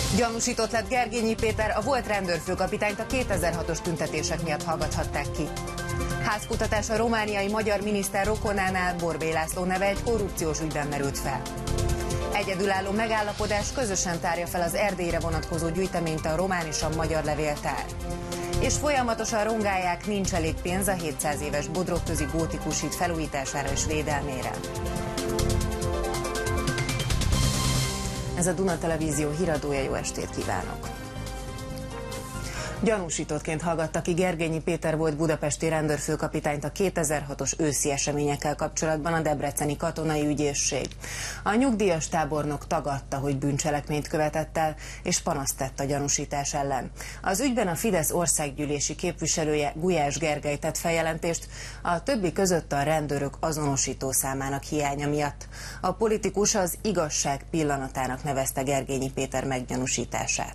Gyanúsított lett Gergényi Péter, a volt rendőrfőkapitányt a 2006-os tüntetések miatt hallgathatták ki. Házkutatás a romániai magyar miniszter rokonánál, Borbély László neve egy korrupciós ügyben merült fel. Egyedülálló megállapodás közösen tárja fel az Erdélyre vonatkozó gyűjteményt a román és a magyar levéltár. És folyamatosan rongálják, nincs elég pénz a 700 éves Bodrogközi gótikus híd felújítására és védelmére. Ez a Duna Televízió híradója, jó estét kívánok! Gyanúsítottként hallgatta ki Gergényi Péter volt budapesti rendőrfőkapitányt a 2006-os őszi eseményekkel kapcsolatban a debreceni katonai ügyészség. A nyugdíjas tábornok tagadta, hogy bűncselekményt követett el, és panaszt tett a gyanúsítás ellen. Az ügyben a Fidesz országgyűlési képviselője, Gulyás Gergely tett feljelentést, a többi között a rendőrök azonosító számának hiánya miatt. A politikus az igazság pillanatának nevezte Gergényi Péter meggyanúsítását.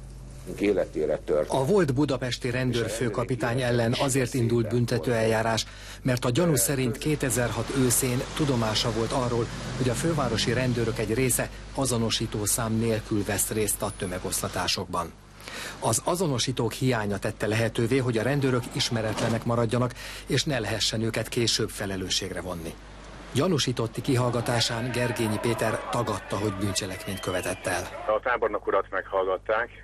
Életére tört. A volt budapesti rendőrfőkapitány ellen azért indult büntetőeljárás, mert a gyanú szerint 2006 őszén tudomása volt arról, hogy a fővárosi rendőrök egy része azonosító szám nélkül vesz részt a tömegosztatásokban. Az azonosítók hiánya tette lehetővé, hogy a rendőrök ismeretlenek maradjanak, és ne lehessen őket később felelősségre vonni. Gyanúsítotti kihallgatásán Gergényi Péter tagadta, hogy bűncselekményt követett el. A tábornok urat meghallgatták,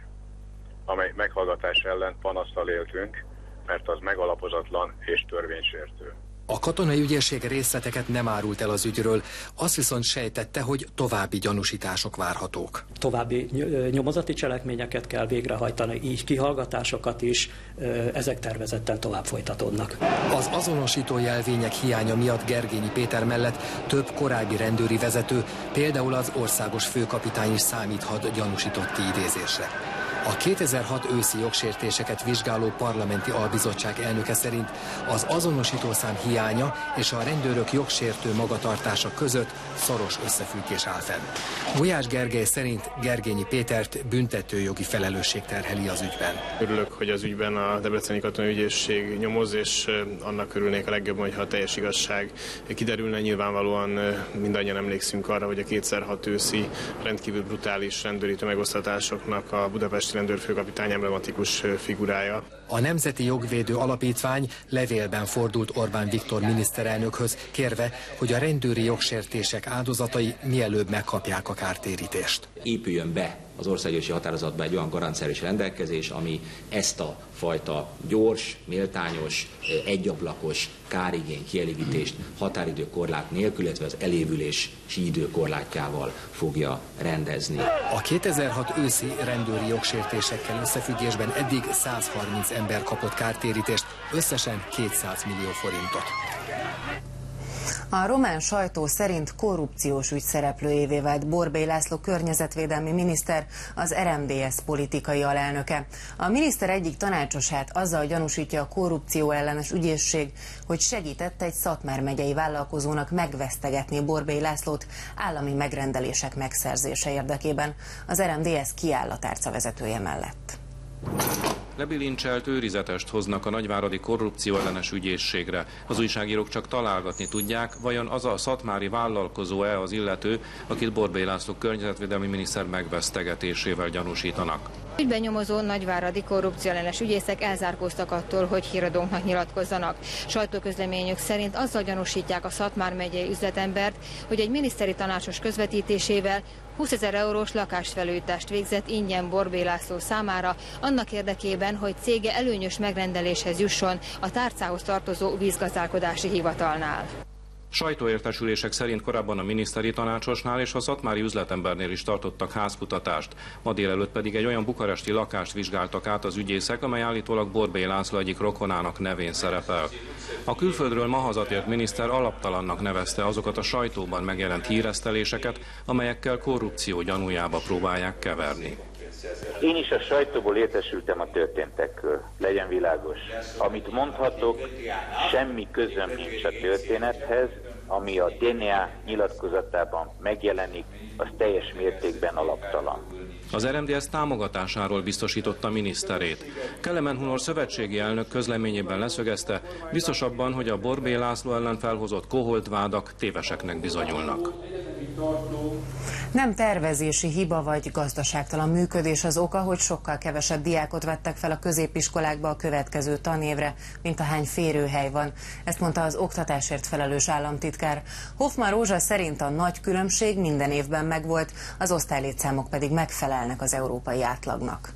amely meghallgatás ellen panasztal éltünk, mert az megalapozatlan és törvénysértő. A katonai ügyészség részleteket nem árult el az ügyről, azt viszont sejtette, hogy további gyanúsítások várhatók. További nyomozati cselekményeket kell végrehajtani, így kihallgatásokat is, ezek tervezetten tovább folytatódnak. Az azonosító jelvények hiánya miatt Gergényi Péter mellett több korábbi rendőri vezető, például az országos főkapitány is számíthat gyanúsított kiidézésre. A 2006 őszi jogsértéseket vizsgáló parlamenti albizottság elnöke szerint az azonosítószám hiánya és a rendőrök jogsértő magatartása között szoros összefüggés áll fenn. Gulyás Gergely szerint Gergényi Pétert büntetőjogi felelősség terheli az ügyben. Örülök, hogy az ügyben a debreceni katonai ügyészség nyomoz, és annak örülnék a legjobban, hogyha a teljes igazság kiderülne. Nyilvánvalóan mindannyian emlékszünk arra, hogy a 2006 őszi rendkívül brutális rendőri tömegosztatásoknak a budapesti rendőrfőkapitány emblematikus figurája. A Nemzeti Jogvédő Alapítvány levélben fordult Orbán Viktor miniszterelnökhöz, kérve, hogy a rendőri jogsértések áldozatai mielőbb megkapják a kártérítést. Épüljön be az országgyűlési határozatba egy olyan garanciális rendelkezés, ami ezt a fajta gyors, méltányos, egyablakos kárigény kielégítést határidőkorlát nélkül, illetve az elévülési időkorlátjával fogja rendezni. A 2006 őszi rendőri jogsértésekkel összefüggésben eddig 130 ember kapott kártérítést, összesen 200 millió forintot. A román sajtó szerint korrupciós ügy szereplőjévé vált Borbély László környezetvédelmi miniszter, az RMDSZ politikai alelnöke. A miniszter egyik tanácsosát azzal gyanúsítja a korrupció ellenes ügyészség, hogy segített egy Szatmár megyei vállalkozónak megvesztegetni Borbély Lászlót állami megrendelések megszerzése érdekében. Az RMDSZ kiáll a tárca vezetője mellett. Lebilincselt őrizetest hoznak a nagyváradi korrupció ellenes ügyészségre. Az újságírók csak találgatni tudják, vajon az a szatmári vállalkozó-e az illető, akit Borbély László környezetvédelmi miniszter megvesztegetésével gyanúsítanak. Ügyben nyomozó nagyváradi korrupció ellenes ügyészek elzárkóztak attól, hogy híradónknak nyilatkozzanak. Sajtóközleményük szerint azzal gyanúsítják a Szatmár megyei üzletembert, hogy egy miniszteri tanácsos közvetítésével 20 000 eurós lakásfelújítást végzett ingyen Borbély László számára, annak érdekében, hogy cége előnyös megrendeléshez jusson a tárcához tartozó vízgazdálkodási hivatalnál. Sajtóértesülések szerint korábban a miniszteri tanácsosnál és a szatmári üzletembernél is tartottak házkutatást. Ma délelőtt pedig egy olyan bukaresti lakást vizsgáltak át az ügyészek, amely állítólag Borbély László egyik rokonának nevén szerepel. A külföldről ma hazatért miniszter alaptalannak nevezte azokat a sajtóban megjelent híreszteléseket, amelyekkel korrupció gyanújába próbálják keverni. Én is a sajtóból értesültem a történtekről, legyen világos. Amit mondhatok, semmi közöm nincs a történethez, ami a DNA nyilatkozatában megjelenik, az teljes mértékben alaptalan. Az RMDSZ támogatásáról biztosította miniszterét. Kelemen Hunor szövetségi elnök közleményében leszögezte, biztos abban, hogy a Borbély László ellen felhozott koholt vádak téveseknek bizonyulnak. Nem tervezési hiba vagy gazdaságtalan működés az oka, hogy sokkal kevesebb diákot vettek fel a középiskolákba a következő tanévre, mint ahány férőhely van. Ezt mondta az oktatásért felelős államtitkár. Hoffmann Rózsa szerint a nagy különbség minden évben megvolt, az osztálylétszámok pedig megfelelnek az európai átlagnak.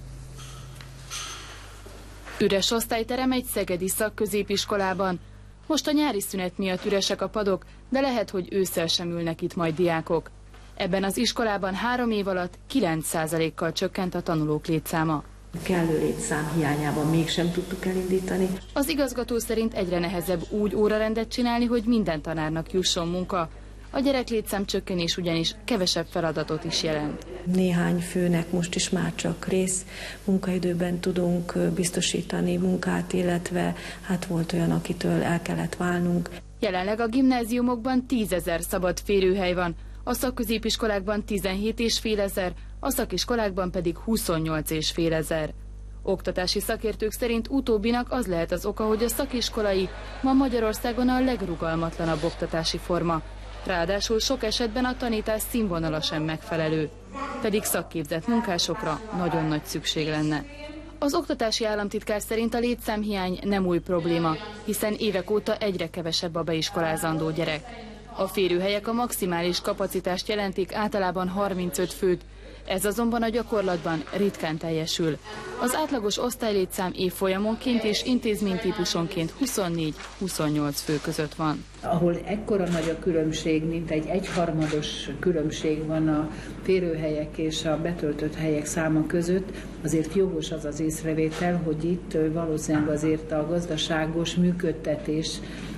Üres osztályterem egy szegedi szakközépiskolában. Most a nyári szünet miatt üresek a padok, de lehet, hogy ősszel sem ülnek itt majd diákok. Ebben az iskolában 3 év alatt 9%-kal csökkent a tanulók létszáma. Kellő létszám hiányában mégsem tudtuk elindítani. Az igazgató szerint egyre nehezebb úgy órarendet csinálni, hogy minden tanárnak jusson munka. A gyereklétszám csökkenés ugyanis kevesebb feladatot is jelent. Néhány főnek most is már csak rész munkaidőben tudunk biztosítani munkát, illetve hát volt olyan, akitől el kellett válnunk. Jelenleg a gimnáziumokban 10 000 szabad férőhely van, a szakközépiskolákban 17 500, a szakiskolákban pedig 28 500. Oktatási szakértők szerint utóbbinak az lehet az oka, hogy a szakiskolai ma Magyarországon a legrugalmatlanabb oktatási forma. Ráadásul sok esetben a tanítás színvonala sem megfelelő, pedig szakképzett munkásokra nagyon nagy szükség lenne. Az oktatási államtitkár szerint a létszámhiány nem új probléma, hiszen évek óta egyre kevesebb a beiskolázandó gyerek. A férőhelyek a maximális kapacitást jelentik, általában 35 főt, ez azonban a gyakorlatban ritkán teljesül. Az átlagos osztálylétszám évfolyamonként és intézménytípusonként 24-28 fő között van. Ahol ekkora nagy a különbség, mint egy egyharmados különbség van a férőhelyek és a betöltött helyek száma között, azért jogos az az észrevétel, hogy itt valószínűleg azért a gazdaságos működtetés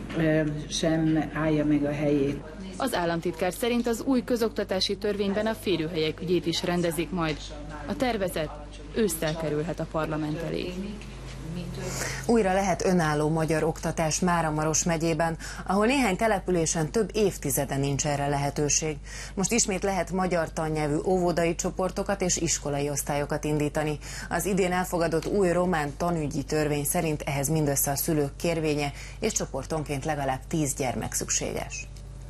sem állja meg a helyét. Az államtitkár szerint az új közoktatási törvényben a férőhelyek ügyét is rendezik majd. A tervezet ősszel kerülhet a parlament elé. Újra lehet önálló magyar oktatás Máramaros megyében, ahol néhány településen több évtizede nincs erre lehetőség. Most ismét lehet magyar tannyelvű óvodai csoportokat és iskolai osztályokat indítani. Az idén elfogadott új román tanügyi törvény szerint ehhez mindössze a szülők kérvénye, és csoportonként legalább 10 gyermek szükséges.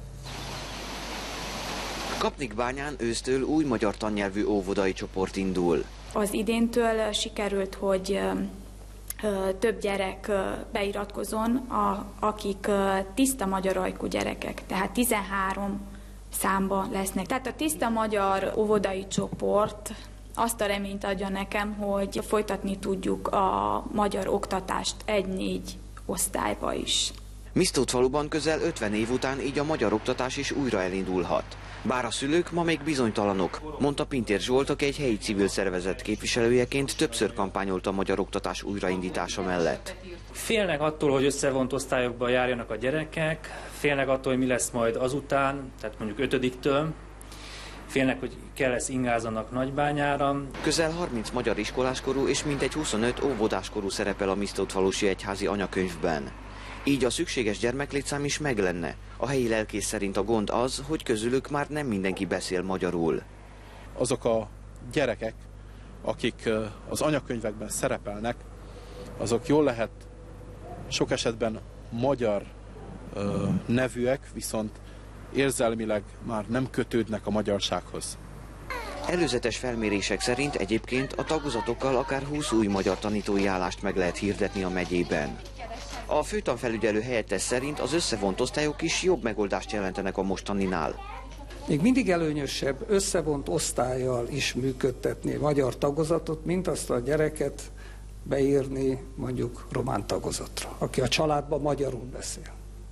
Kapnikbányán ősztől új magyar tannyelvű óvodai csoport indul. Az idéntől sikerült, hogy több gyerek beiratkozon, akik tiszta magyar ajkú gyerekek, tehát 13 számba lesznek. Tehát a tiszta magyar óvodai csoport azt a reményt adja nekem, hogy folytatni tudjuk a magyar oktatást 1-4 osztályba is. Misztótfaluban közel 50 év után így a magyar oktatás is újra elindulhat. Bár a szülők ma még bizonytalanok, mondta Pintér Zsolt, aki egy helyi civil szervezet képviselőjeként többször kampányolt a magyar oktatás újraindítása mellett. Félnek attól, hogy összevont osztályokba járjanak a gyerekek, félnek attól, hogy mi lesz majd azután, tehát mondjuk 5-től, félnek, hogy lesz ingázanak Nagybányára. Közel 30 magyar iskoláskorú és mintegy 25 óvodáskorú szerepel a Misztótfalusi egyházi anyakönyvben. Így a szükséges gyermeklétszám is meg lenne. A helyi lelkész szerint a gond az, hogy közülük már nem mindenki beszél magyarul. Azok a gyerekek, akik az anyakönyvekben szerepelnek, azok jól lehet sok esetben magyar nevűek, viszont érzelmileg már nem kötődnek a magyarsághoz. Előzetes felmérések szerint egyébként a tagozatokkal akár 20 új magyar tanítói állást meg lehet hirdetni a megyében. A főtanfelügyelő helyettes szerint az összevont osztályok is jobb megoldást jelentenek a mostaninál. Még mindig előnyösebb összevont osztállyal is működtetni magyar tagozatot, mint azt a gyereket beírni mondjuk román tagozatra, aki a családban magyarul beszél,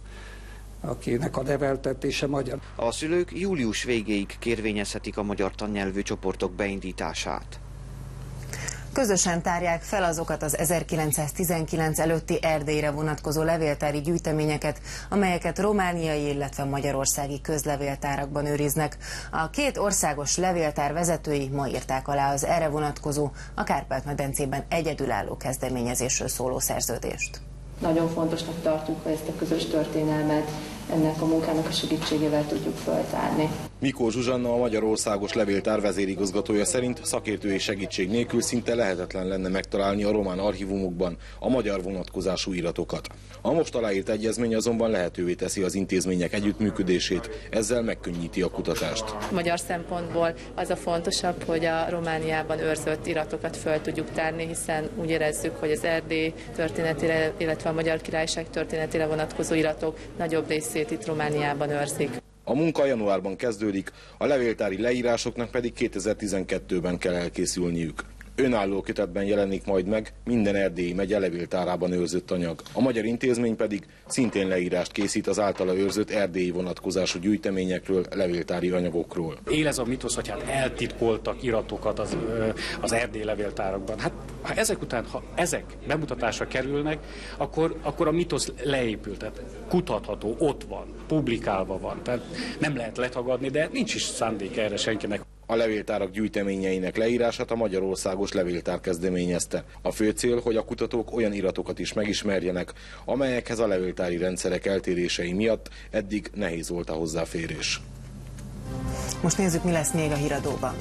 akinek a neveltetése magyar. A szülők július végéig kérvényezhetik a magyar tannyelvű csoportok beindítását. Közösen tárják fel azokat az 1919 előtti Erdélyre vonatkozó levéltári gyűjteményeket, amelyeket romániai, illetve magyarországi közlevéltárakban őriznek. A két országos levéltár vezetői ma írták alá az erre vonatkozó, a Kárpát-medencében egyedülálló kezdeményezésről szóló szerződést. Nagyon fontosnak tartjuk, hogy ezt a közös történelmet ennek a munkának a segítségével tudjuk feltárni. Mikó Zsuzsanna, a Magyar Országos Levéltár vezérigazgatója szerint szakértői segítség nélkül szinte lehetetlen lenne megtalálni a román archívumokban a magyar vonatkozású iratokat. A most aláírt egyezmény azonban lehetővé teszi az intézmények együttműködését, ezzel megkönnyíti a kutatást. Magyar szempontból az a fontosabb, hogy a Romániában őrzött iratokat föl tudjuk tárni, hiszen úgy érezzük, hogy az Erdély történetére, illetve a Magyar Királyság történetére vonatkozó iratok nagyobb részét itt Romániában őrzik. A munka januárban kezdődik, a levéltári leírásoknak pedig 2012-ben kell elkészülniük. Önálló kötetben jelenik majd meg minden erdélyi megye levéltárában őrzött anyag. A magyar intézmény pedig szintén leírást készít az általa őrzött erdélyi vonatkozású gyűjteményekről, levéltári anyagokról. Él ez a mitosz, hogy hát eltitkoltak iratokat az erdélyi levéltárakban. Hát ha ezek bemutatásra kerülnek, akkor a mitosz leépül, tehát kutatható, ott van, publikálva van, tehát nem lehet letagadni, de nincs is szándék erre senkinek. A levéltárak gyűjteményeinek leírását a Magyar Országos Levéltár kezdeményezte. A fő cél, hogy a kutatók olyan iratokat is megismerjenek, amelyekhez a levéltári rendszerek eltérései miatt eddig nehéz volt a hozzáférés. Most nézzük, mi lesz még a híradóban.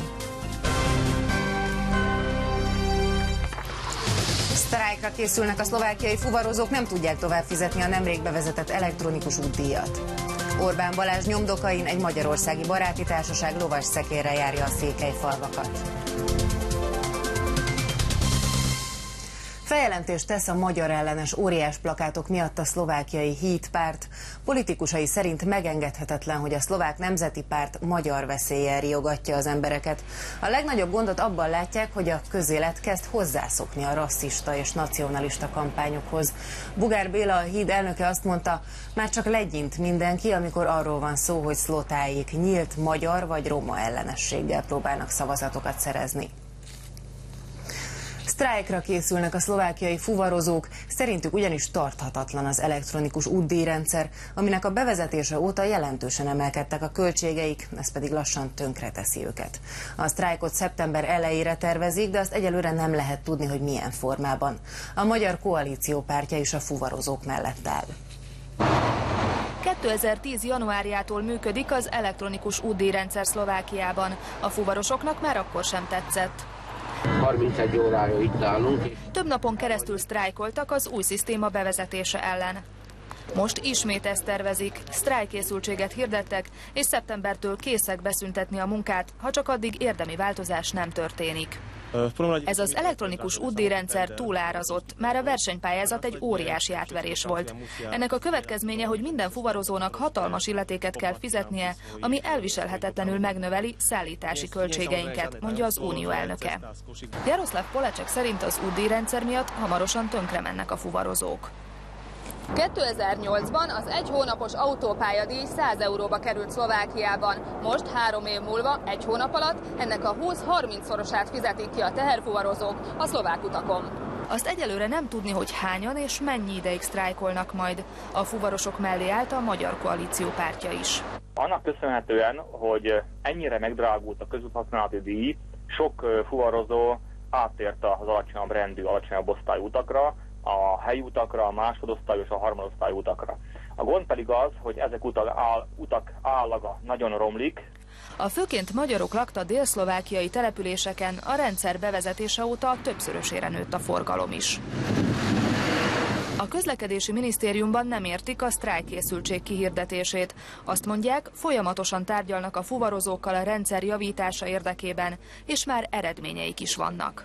Sztrájkra készülnek a szlovákiai fuvarozók, nem tudják tovább fizetni a nemrég bevezetett elektronikus útdíjat. Orbán Balázs nyomdokain egy magyarországi baráti társaság lovas szekérrel járja a székelyfalvakat. Feljelentést tesz a magyar ellenes óriás plakátok miatt a szlovákiai Híd párt. Politikusai szerint megengedhetetlen, hogy a szlovák nemzeti párt magyar veszéllyel riogatja az embereket. A legnagyobb gondot abban látják, hogy a közélet kezd hozzászokni a rasszista és nacionalista kampányokhoz. Bugár Béla, a Híd elnöke azt mondta, már csak legyint mindenki, amikor arról van szó, hogy szlotáik nyílt magyar vagy roma ellenességgel próbálnak szavazatokat szerezni. Sztrájkra készülnek a szlovákiai fuvarozók, szerintük ugyanis tarthatatlan az elektronikus útdíjrendszer, aminek a bevezetése óta jelentősen emelkedtek a költségeik, ez pedig lassan tönkreteszi őket. A sztrájkot szeptember elejére tervezik, de azt egyelőre nem lehet tudni, hogy milyen formában. A Magyar Koalíció pártja is a fuvarozók mellett áll. 2010. januárjától működik az elektronikus útdíjrendszer Szlovákiában. A fuvarosoknak már akkor sem tetszett. 31 órája itt állunk. Több napon keresztül sztrájkoltak az új szisztéma bevezetése ellen. Most ismét ezt tervezik, sztrájkkészültséget hirdettek, és szeptembertől készek beszüntetni a munkát, ha csak addig érdemi változás nem történik. Ez az elektronikus útdíjrendszer túlárazott, már a versenypályázat egy óriási átverés volt. Ennek a következménye, hogy minden fuvarozónak hatalmas illetéket kell fizetnie, ami elviselhetetlenül megnöveli szállítási költségeinket, mondja az Unió elnöke. Jaroszláv Polácsek szerint az útdíjrendszer miatt hamarosan tönkre mennek a fuvarozók. 2008-ban az egy hónapos autópályadíj 100 euróba került Szlovákiában. Most 3 év múlva, egy hónap alatt ennek a 20-30-szorosát fizetik ki a teherfuvarozók a szlovák utakon. Azt egyelőre nem tudni, hogy hányan és mennyi ideig sztrájkolnak majd. A fuvarosok mellé állt a Magyar Koalíció pártja is. Annak köszönhetően, hogy ennyire megdrágult a közúthasználati díj, sok fuvarozó áttért az alacsonyabb rendű, alacsonyabb osztályú utakra, a helyi utakra, a másodosztályú és a harmadosztályú utakra. A gond pedig az, hogy ezek utak állaga nagyon romlik. A főként magyarok lakta dél-szlovákiai településeken a rendszer bevezetése óta többszörösére nőtt a forgalom is. A közlekedési minisztériumban nem értik a sztrájkkészültség kihirdetését. Azt mondják, folyamatosan tárgyalnak a fuvarozókkal a rendszer javítása érdekében, és már eredményeik is vannak.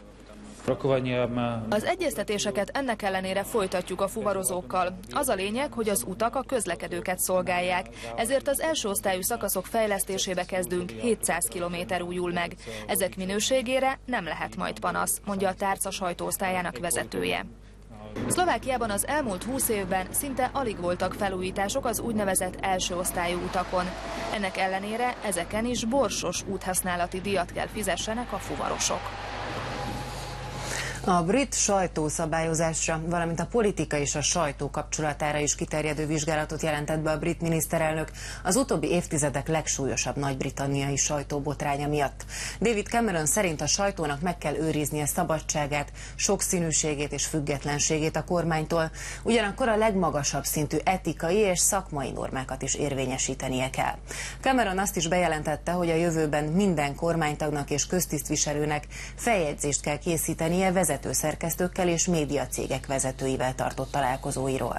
Az egyeztetéseket ennek ellenére folytatjuk a fuvarozókkal. Az a lényeg, hogy az utak a közlekedőket szolgálják, ezért az első osztályú szakaszok fejlesztésébe kezdünk, 700 km újul meg. Ezek minőségére nem lehet majd panasz, mondja a tárca sajtóosztályának vezetője. Szlovákiában az elmúlt 20 évben szinte alig voltak felújítások az úgynevezett első osztályú utakon. Ennek ellenére ezeken is borsos úthasználati díjat kell fizessenek a fuvarosok. A brit sajtószabályozásra, valamint a politika és a sajtó kapcsolatára is kiterjedő vizsgálatot jelentett be a brit miniszterelnök az utóbbi évtizedek legsúlyosabb nagy-britanniai sajtóbotránya miatt. David Cameron szerint a sajtónak meg kell őriznie szabadságát, sokszínűségét és függetlenségét a kormánytól, ugyanakkor a legmagasabb szintű etikai és szakmai normákat is érvényesítenie kell. Cameron azt is bejelentette, hogy a jövőben minden kormánytagnak és köztisztviselőnek feljegyzést kell készítenie vezetőszerkesztőkkel és médiacégek vezetőivel tartott találkozóiról.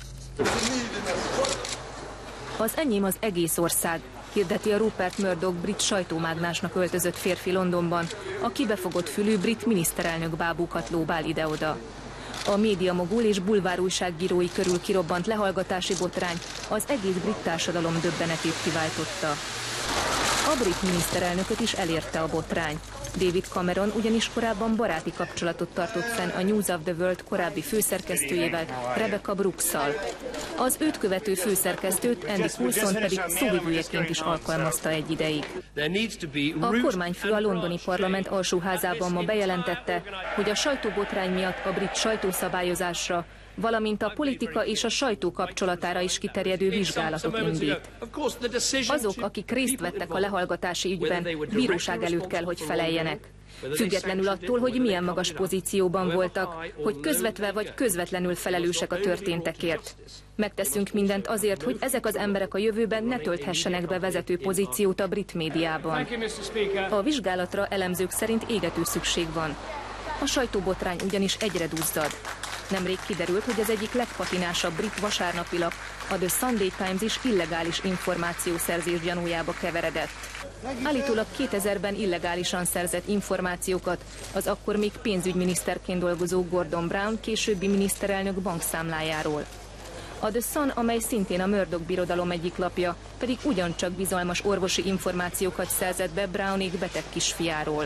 Az enyém az egész ország, hirdeti a Rupert Murdoch brit sajtómágnásnak öltözött férfi Londonban, a kibefogott fülű brit miniszterelnök bábúkat lóbál ide-oda. A médiamogul és bulvárújságírói körül kirobbant lehallgatási botrány az egész brit társadalom döbbenetét kiváltotta. A brit miniszterelnököt is elérte a botrány. David Cameron ugyanis korábban baráti kapcsolatot tartott fenn a News of the World korábbi főszerkesztőjével, Rebecca Brooks-szal. Az őt követő főszerkesztőt, Andy Coulson pedig szóvivőjeként is alkalmazta egy ideig. A kormányfő a londoni parlament alsóházában ma bejelentette, hogy a sajtóbotrány miatt a brit sajtószabályozásra, valamint a politika és a sajtó kapcsolatára is kiterjedő vizsgálatot indít. Azok, akik részt vettek a lehallgatási ügyben, bíróság előtt kell, hogy feleljenek. Függetlenül attól, hogy milyen magas pozícióban voltak, hogy közvetve vagy közvetlenül felelősek a történtekért. Megteszünk mindent azért, hogy ezek az emberek a jövőben ne tölthessenek be vezető pozíciót a brit médiában. A vizsgálatra elemzők szerint égető szükség van. A sajtóbotrány ugyanis egyre duzzad. Nemrég kiderült, hogy az egyik legpatinásabb brit vasárnapi lap, a The Sunday Times is illegális információszerzés gyanújába keveredett. Állítólag 2000-ben illegálisan szerzett információkat az akkor még pénzügyminiszterként dolgozó Gordon Brown későbbi miniszterelnök bankszámlájáról. A The Sun, amely szintén a Murdoch birodalom egyik lapja, pedig ugyancsak bizalmas orvosi információkat szerzett be Brownék beteg kisfiáról.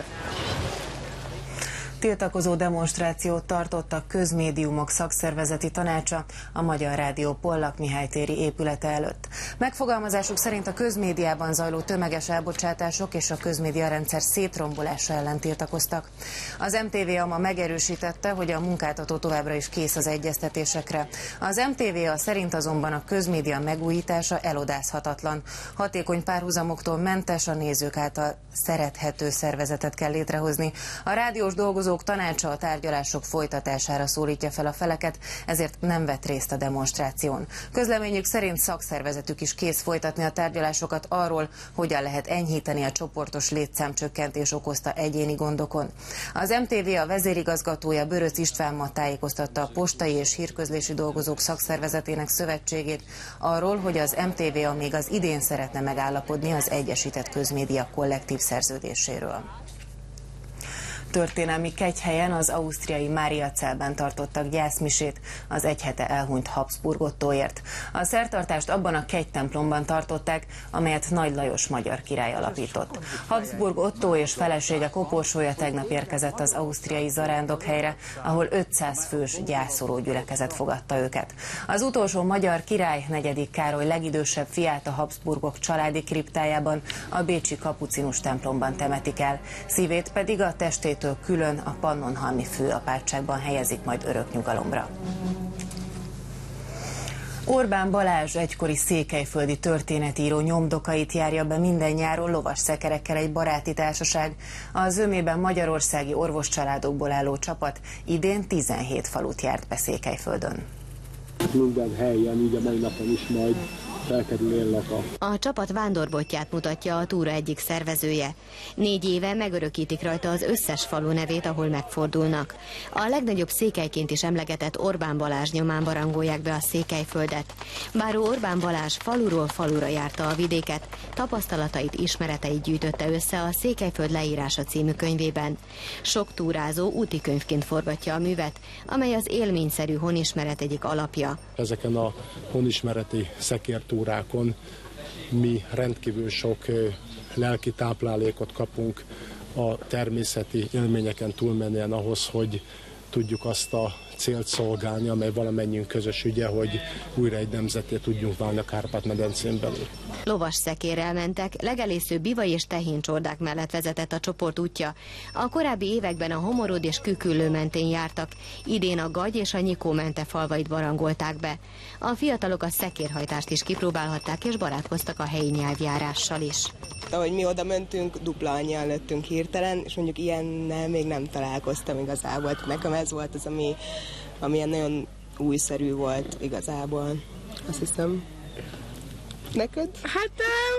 Tiltakozó demonstrációt tartott a Közmédiumok Szakszervezeti Tanácsa a Magyar Rádió Pollak Mihály téri épülete előtt. Megfogalmazásuk szerint a közmédiában zajló tömeges elbocsátások és a közmédiarendszer szétrombolása ellen tiltakoztak. Az MTVA ma megerősítette, hogy a munkáltató továbbra is kész az egyeztetésekre. Az MTVA szerint azonban a közmédia megújítása elodázhatatlan. Hatékony párhuzamoktól mentes, a nézők által szerethető szervezetet kell létrehozni. A rádiós dolgozók tanácsa a tárgyalások folytatására szólítja fel a feleket, ezért nem vett részt a demonstráción. Közleményük szerint szakszervezetük is kész folytatni a tárgyalásokat arról, hogyan lehet enyhíteni a csoportos létszámcsökkentés okozta egyéni gondokon. Az MTVA vezérigazgatója Böröc István ma tájékoztatta a Postai és Hírközlési Dolgozók Szakszervezetének szövetségét arról, hogy az MTVA még az idén szeretne megállapodni az Egyesített Közmédia kollektív szerződéséről. Történelmi Kegyhelyen az ausztriai Mariazelben tartottak gyászmisét az egy hete elhunyt Habsburg Ottóért. A szertartást abban a kegytemplomban tartották, amelyet Nagy Lajos magyar király alapított. Habsburg Ottó és felesége koporsója tegnap érkezett az ausztriai zarándokhelyre, ahol 500 fős gyászoló gyülekezet fogadta őket. Az utolsó magyar király, 4. Károly legidősebb fiát a Habsburgok családi kriptájában, a bécsi kapucinus templomban temetik el, szívét pedig a testétől külön a Pannonhalmi főapátságban helyezik majd örök nyugalomra. Orbán Balázs egykori székelyföldi történetíró nyomdokait járja be minden nyáron lovas szekerekkel egy baráti társaság. A zömében magyarországi orvoscsaládokból álló csapat idén 17 falut járt be Székelyföldön. Minden helyen, így a mai napon is majd felkerül éllaka. A csapat vándorbottját mutatja a túra egyik szervezője. 4 éve megörökítik rajta az összes falu nevét, ahol megfordulnak. A legnagyobb székelyként is emlegetett Orbán Balázs nyomán barangolják be a Székelyföldet. Báró Orbán Balázs faluról falura járta a vidéket, tapasztalatait, ismereteit gyűjtötte össze a Székelyföld leírása című könyvében. Sok túrázó útikönyvként forgatja a művet, amely az élményszerű honismeret egyik alapja. Ezeken a honismereti szekértúrákon mi rendkívül sok lelki táplálékot kapunk a természeti élményeken túlmenően ahhoz, hogy tudjuk azt a célt szolgálni, amely valamennyiünk közös ügye, hogy újra egy nemzetté tudjunk válni a Kárpát-medencén belül. Lovas szekérrel mentek, legelésző bivaj és tehéncsordák mellett vezetett a csoport útja. A korábbi években a Homorod és Küküllő mentén jártak, idén a Gagy és a Nyikó-mente falvait barangolták be. A fiatalok a szekérhajtást is kipróbálhatták, és barátkoztak a helyi nyelvjárással is. Ahogy mi oda mentünk, dupla annyian lettünk hirtelen, és mondjuk ilyennel még nem találkoztam igazából. Nekem ez volt az, ami ilyen nagyon újszerű volt igazából. Azt hiszem. Neked? Hát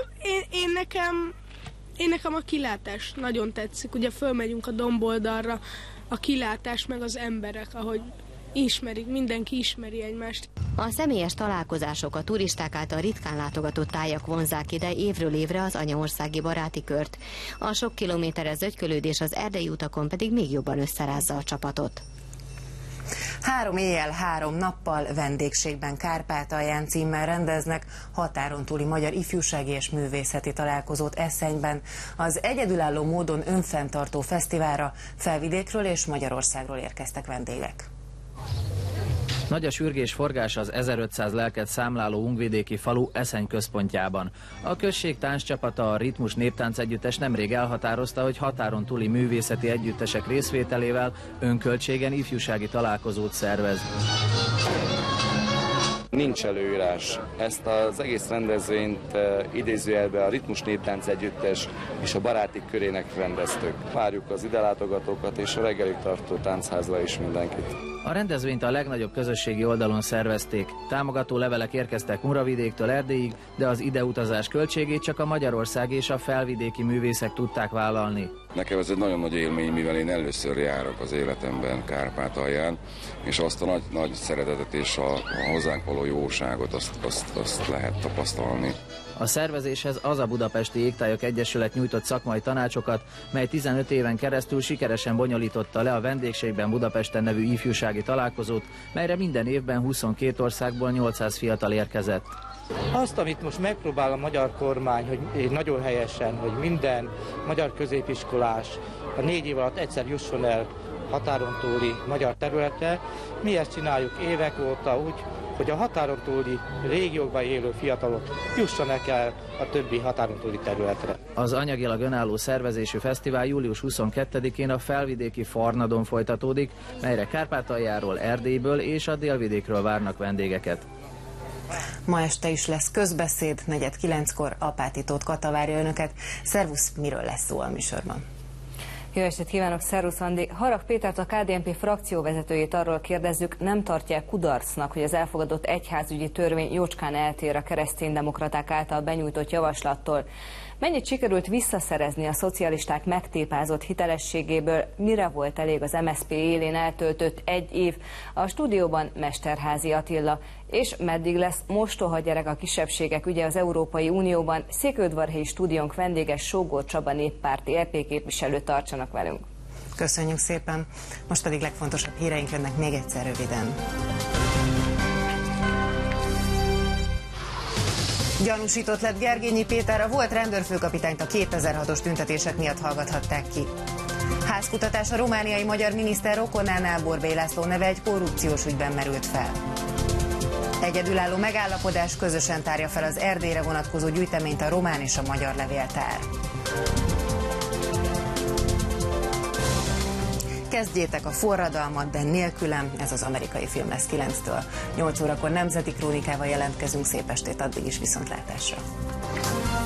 én nekem a kilátás nagyon tetszik. Ugye fölmegyünk a domboldalra, a kilátás meg az emberek, ahogy ismerik, mindenki ismeri egymást. A személyes találkozások, a turisták által ritkán látogatott tájak vonzzák ide évről évre az anyaországi baráti kört. A sok kilométeres zögykölődés az erdei utakon pedig még jobban összerázza a csapatot. 3 éjjel, 3 nappal vendégségben Kárpátalján címmel rendeznek határon túli magyar ifjúsági és művészeti találkozót Eszenyben. Az egyedülálló módon önfenntartó fesztiválra Felvidékről és Magyarországról érkeztek vendégek. Nagy a sürgés forgás az 1500 lelket számláló hungvidéki falu Eszeny központjában. A község tánccsapata, a Ritmus Néptánc Együttes nemrég elhatározta, hogy határon túli művészeti együttesek részvételével önköltségen ifjúsági találkozót szervez. Nincs előírás. Ezt az egész rendezvényt idézőjelben a Ritmus Néptánc Együttes és a barátik körének rendeztük. Várjuk az ide látogatókat és a reggelig tartó táncházra is mindenkit. A rendezvényt a legnagyobb közösségi oldalon szervezték. Támogató levelek érkeztek Muravidéktől Erdélyig, de az ideutazás költségét csak a magyarországi és a felvidéki művészek tudták vállalni. Nekem ez egy nagyon nagy élmény, mivel én először járok az életemben Kárpátalján, és azt a nagy szeretetet és a hozzánk való jóságot azt lehet tapasztalni. A szervezéshez az a Budapesti Égtájak Egyesület nyújtott szakmai tanácsokat, mely 15 éven keresztül sikeresen bonyolította le a Vendégségben Budapesten nevű ifjúsági találkozót, melyre minden évben 22 országból 800 fiatal érkezett. Azt, amit most megpróbál a magyar kormány, hogy nagyon helyesen, hogy minden magyar középiskolás a 4 év alatt egyszer jusson el határon túli magyar területre, mi ezt csináljuk évek óta úgy, hogy a határon túli régiókban élő fiatalok jussanak el a többi határon túli területre. Az anyagilag önálló szervezésű fesztivál július 22-én a felvidéki Farnadon folytatódik, melyre Kárpátaljáról, Erdélyből és a délvidékről várnak vendégeket. Ma este is lesz közbeszéd, 8:45-kor Apáti Tóth Kata várja önöket. Szervusz, miről lesz szó a műsorban? Jó estét kívánok, szervusz Andi! Harag Pétert, a KDNP frakcióvezetőjét arról kérdezzük, nem tartják kudarcnak, hogy az elfogadott egyházügyi törvény jócskán eltér a kereszténydemokraták által benyújtott javaslattól. Mennyit sikerült visszaszerezni a szocialisták megtépázott hitelességéből, mire volt elég az MSZP élén eltöltött 1 év? A stúdióban Mesterházy Attila. És meddig lesz mostoha gyerek a kisebbségek ügye az Európai Unióban? Székelyudvarhelyi stúdiónk vendége Sógor Csaba néppárti EP képviselő, tartsanak velünk. Köszönjük szépen, most pedig legfontosabb híreink jönnek még egyszer röviden. Gyanúsított lett Gergényi Péter, a volt rendőrfőkapitányt a 2006-os tüntetések miatt hallgathatták ki. Házkutatás a romániai magyar miniszter rokonánál, Borbély László neve egy korrupciós ügyben merült fel. Egyedülálló megállapodás közösen tárja fel az Erdélyre vonatkozó gyűjteményt a román és a magyar levéltár. Kezdjétek a forradalmat, de nélkülem, ez az amerikai film lesz 9-től. 8 órakor nemzeti krónikával jelentkezünk, szép estét, addig is viszontlátásra.